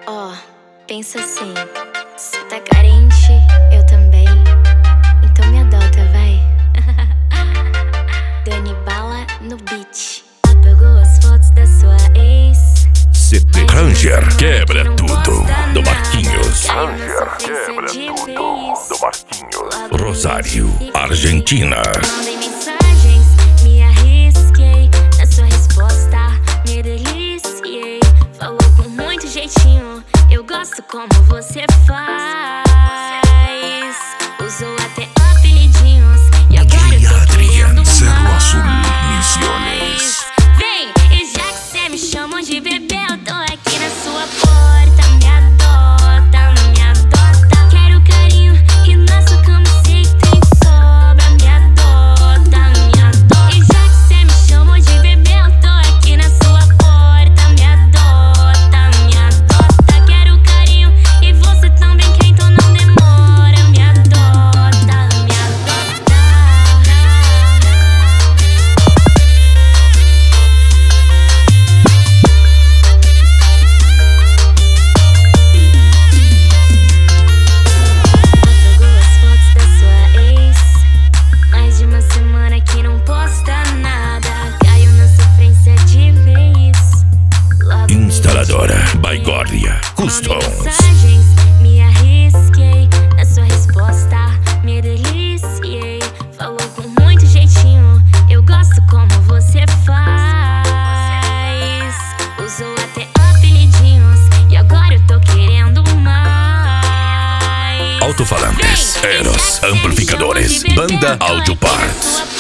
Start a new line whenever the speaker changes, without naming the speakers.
Ó, pensa assim, cê tá carente, eu também, então me adota, vai. Dani Bala no beat. Apagou as fotos da sua ex.
CT Ranger quebra tudo do Marquinhos.
Ranger quebra tudo
do Marquinhos. Rosário, Argentina.
Mandei mensagens, me arrisquei. Na sua resposta, me deliciei. Falou com muito jeitinho, eu gosto como você faz. Usou até apelidinhos e agora eu tô querendo mais. Vem, e já que cê me chamou de bebê, eu tô aqui na sua porta. Me adota, me adota. Quero carinho e na sua cama sei que tem sobra. Me adota, me adota. E já que cê me chamou de bebê, eu tô aqui na sua porta. Me adota, me adota. Quero carinho e você também quer, então não demora. Me adota, me adota. Apagou as fotos da sua ex. Mais de uma semana que não posta nada. Caiu na sofrência de vez. Logo
Instaladora Baigorria Customs.
mensagens, me arrisquei. Na sua resposta, me deliciei. Falou com muito jeitinho, eu gosto como você faz. Usou até apelidinhos e agora eu tô querendo mais.
Alto-falantes, Eros, amplificadores, Banda Audio Parts.